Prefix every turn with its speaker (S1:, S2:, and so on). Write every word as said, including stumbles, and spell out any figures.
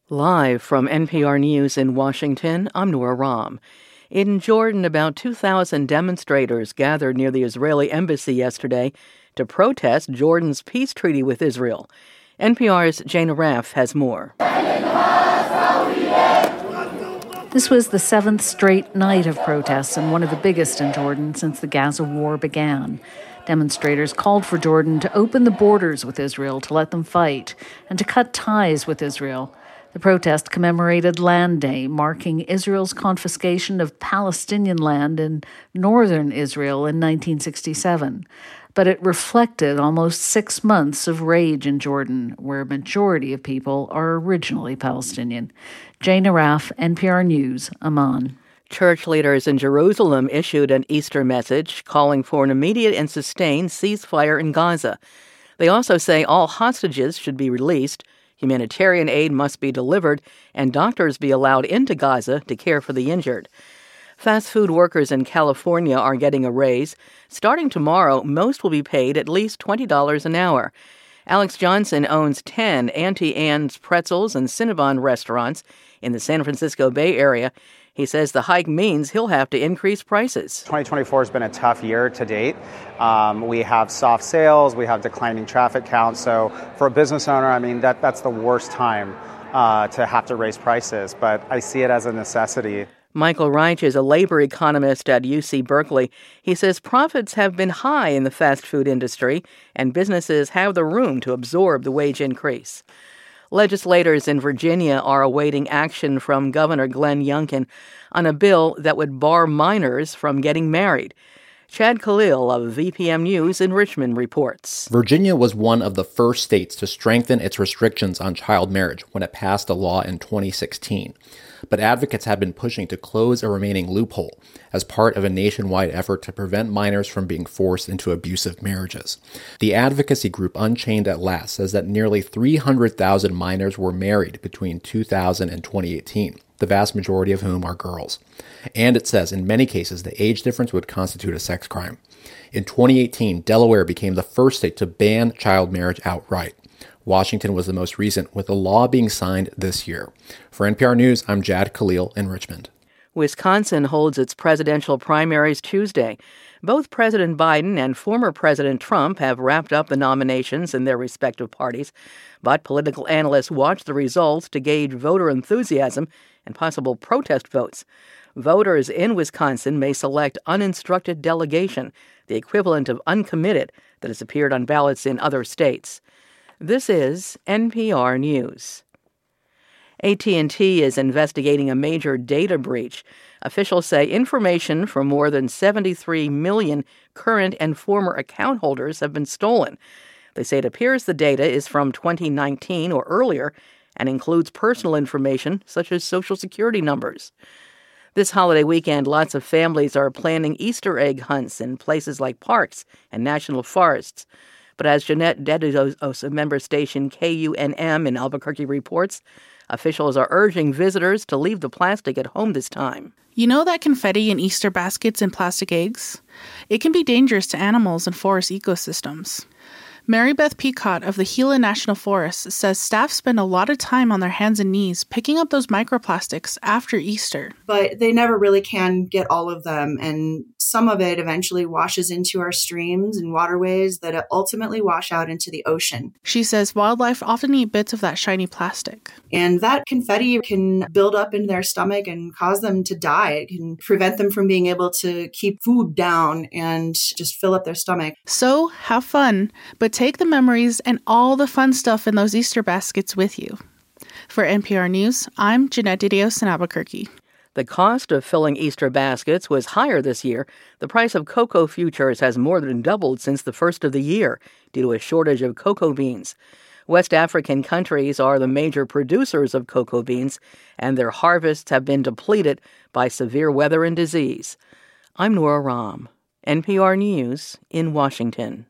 S1: Live from N P R News in Washington, I'm Nora Rahm. In Jordan, about two thousand demonstrators gathered near the Israeli embassy yesterday to protest Jordan's peace treaty with Israel. N P R's Jane Arraf has more.
S2: This was the seventh straight night of protests and one of the biggest in Jordan since the Gaza war began. Demonstrators called for Jordan to open the borders with Israel to let them fight and to cut ties with Israel. The protest commemorated Land Day, marking Israel's confiscation of Palestinian land in northern Israel in nineteen sixty-seven. But it reflected almost six months of rage in Jordan, where a majority of people are originally Palestinian. Jane Arraf, N P R News, Amman.
S1: Church leaders in Jerusalem issued an Easter message calling for an immediate and sustained ceasefire in Gaza. They also say all hostages should be released, humanitarian aid must be delivered, and doctors be allowed into Gaza to care for the injured. Fast food workers in California are getting a raise. Starting tomorrow, most will be paid at least twenty dollars an hour. Alex Johnson owns ten Auntie Anne's Pretzels and Cinnabon restaurants in the San Francisco Bay Area. He says the hike means he'll have to increase prices.
S3: twenty twenty-four has been a tough year to date. Um, we have soft sales, we have declining traffic counts. So for a business owner, I mean, that that's the worst time uh, to have to raise prices. But I see it as a necessity.
S1: Michael Reich is a labor economist at U C Berkeley. He says profits have been high in the fast food industry, and businesses have the room to absorb the wage increase. Legislators in Virginia are awaiting action from Governor Glenn Youngkin on a bill that would bar minors from getting married. Chad Khalil of V P M News in Richmond reports.
S4: Virginia was one of the first states to strengthen its restrictions on child marriage when it passed a law in twenty sixteen. But advocates have been pushing to close a remaining loophole as part of a nationwide effort to prevent minors from being forced into abusive marriages. The advocacy group Unchained at Last says that nearly three hundred thousand minors were married between two thousand and twenty eighteen, the vast majority of whom are girls. And it says in many cases the age difference would constitute a sex crime. In twenty eighteen, Delaware became the first state to ban child marriage outright. Washington was the most recent, with the law being signed this year. For N P R News, I'm Jad Khalil in Richmond.
S1: Wisconsin holds its presidential primaries Tuesday. Both President Biden and former President Trump have wrapped up the nominations in their respective parties, but political analysts watch the results to gauge voter enthusiasm and possible protest votes. Voters in Wisconsin may select uninstructed delegation, the equivalent of uncommitted that has appeared on ballots in other states. This is N P R News. A T and T is investigating a major data breach. Officials say information from more than seventy-three million current and former account holders have been stolen. They say it appears the data is from twenty nineteen or earlier and includes personal information such as Social Security numbers. This holiday weekend, lots of families are planning Easter egg hunts in places like parks and national forests. But as Jeanette Deditos of member station K U N M in Albuquerque reports, officials are urging visitors to leave the plastic at home this time.
S5: You know that confetti in Easter baskets and plastic eggs? It can be dangerous to animals and forest ecosystems. Mary Beth Peacock of the Gila National Forest says staff spend a lot of time on their hands and knees picking up those microplastics after Easter.
S6: But they never really can get all of them, and some of it eventually washes into our streams and waterways that ultimately wash out into the ocean.
S5: She says wildlife often eat bits of that shiny plastic.
S6: And that confetti can build up in their stomach and cause them to die. It can prevent them from being able to keep food down and just fill up their stomach.
S5: So have fun, but take the memories and all the fun stuff in those Easter baskets with you. For N P R News, I'm Jeanette Deditos in Albuquerque.
S1: The cost of filling Easter baskets was higher this year. The price of cocoa futures has more than doubled since the first of the year due to a shortage of cocoa beans. West African countries are the major producers of cocoa beans, and their harvests have been depleted by severe weather and disease. I'm Nora Rahm, N P R News in Washington.